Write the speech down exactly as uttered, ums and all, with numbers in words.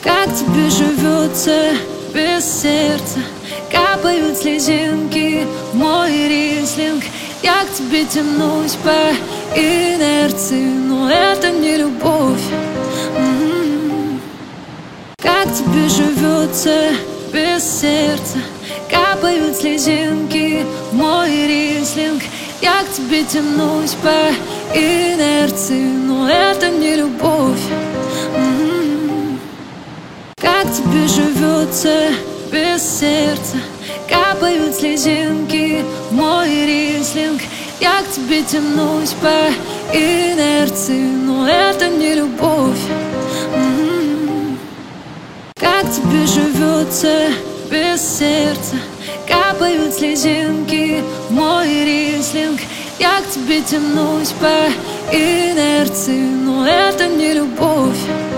Как тебе живется без сердца? Капают слезинки в мой рислинг. Я к тебе тянусь по инерции, но это не любовь. М-м-м. Как тебе живется без сердца? Капают слезинки в мой рислинг. Я к тебе тянусь по инерции, но это не любовь. М-м-м. Как тебе живется без сердца? Капают слезинки в мой рислинг. Я к тебе тянусь по инерции, но это не любовь. М-м-м. Как тебе живется без сердца? Капают слезинки в мой рислинг. Я к тебе тянусь по инерции, но это не любовь.